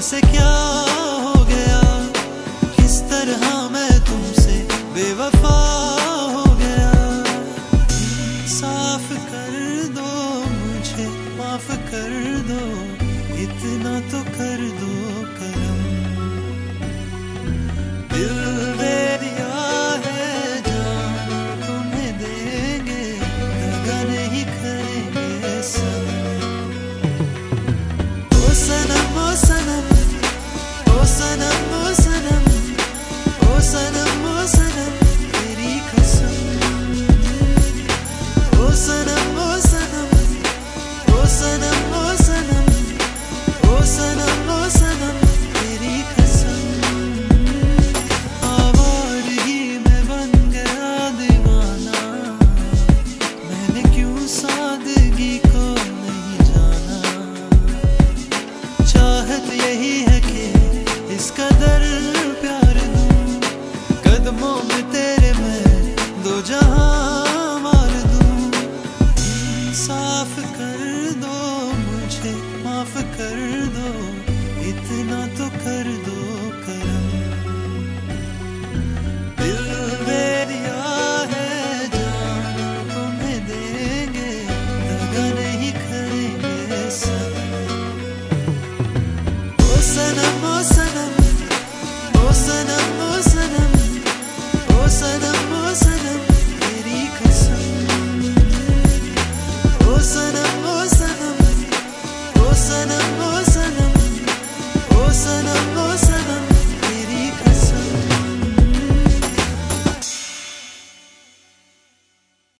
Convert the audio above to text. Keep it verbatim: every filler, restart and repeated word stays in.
से क्या हो गया, किस तरह मैं तुमसे बेवफा हो गया। साफ कर दो मुझे, माफ कर दो, इतना तो कर दो करम। दिल दे दिया है जान तुम्हें देंगे, दगा नहीं करेंगे सनम। ओ सनम ओ सनम ओ सनम ओ सनम ओ सनम ओ सनम तेरी कसम। ओ सनम ओ सनम ओ सनम ओ सनम ओ सनम ओ सनम तेरी कसम। आवारगी में बन गया दीवाना, मैंने क्यों सादगी को नहीं जाना। चाहत यही है कि इस कदर प्यार दूं, कदमों में तेरे मैं दो जहां मार दूं। साफ कर दो मुझे, माफ कर दो, इतना तो कर दो करम।